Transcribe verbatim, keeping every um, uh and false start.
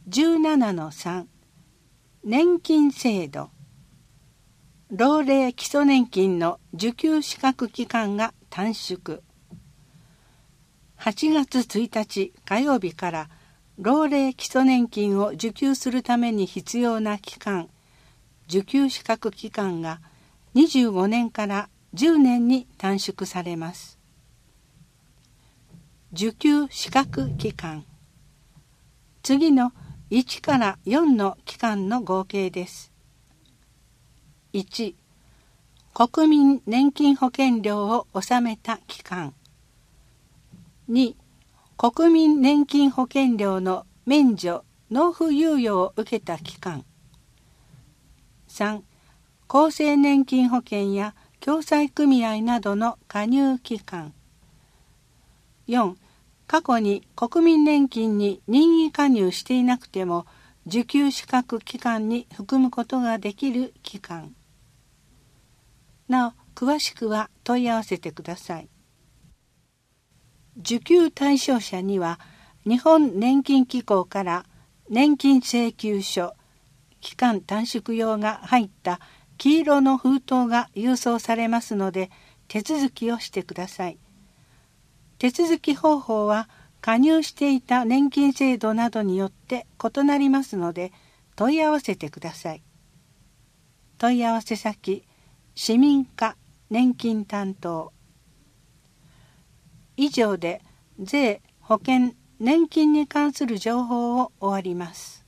じゅうななのさん 年金制度。老齢基礎年金の受給資格期間が短縮。はちがつついたち火曜日から老齢基礎年金を受給するために必要な期間、受給資格期間がにじゅうごねんからじゅうねんに短縮されます。受給資格期間。次のいちからよんの期間の合計です。いち、国民年金保険料を納めた期間。に、国民年金保険料の免除・納付猶予を受けた期間。さん、厚生年金保険や共済組合などの加入期間。よん、過去に国民年金に任意加入していなくても受給資格期間に含むことができる期間。なお、詳しくは問い合わせてください。受給対象者には、日本年金機構から年金請求書、期間短縮用が入った黄色の封筒が郵送されますので、手続きをしてください。手続き方法は、加入していた年金制度などによって異なりますので、問い合わせてください。問い合わせ先、市民課年金担当。以上で税、保険、年金に関する情報を終わります。